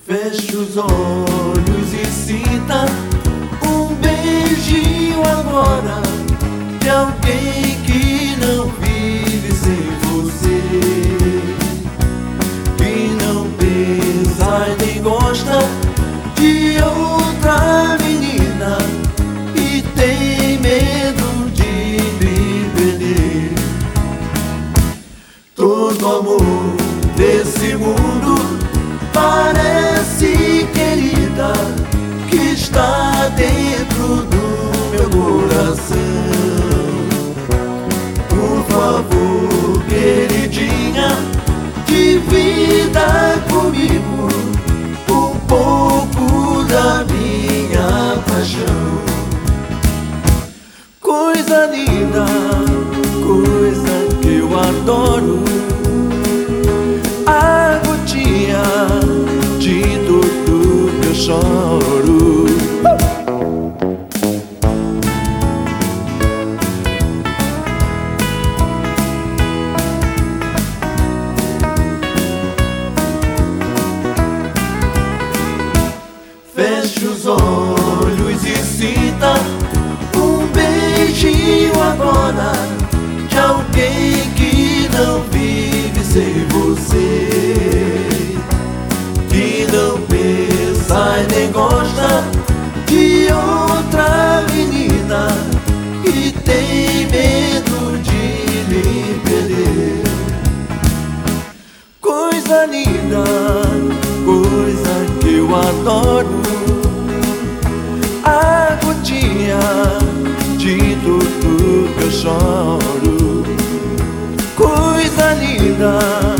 Feche os olhos e sinta um beijinho agora de alguém que não vive sem você, que não pensa e nem gosta de outra menina e tem medo de me perder. Todo amor desse mundo parece, querida, que está dentro do meu coração. Por favor, queridinha, divida comigo um pouco da minha paixão. Coisa linda, coisa que eu adoro, a gotinha de tudo que eu choro. Feche os olhos e sinta um beijinho agora de alguém que não vive sem você, que não pensa e nem gosta de outra menina e tem medo de lhe perder. Coisa linda, coisa que eu adoro, a gotinha de tudo que eu choro. Coisa linda,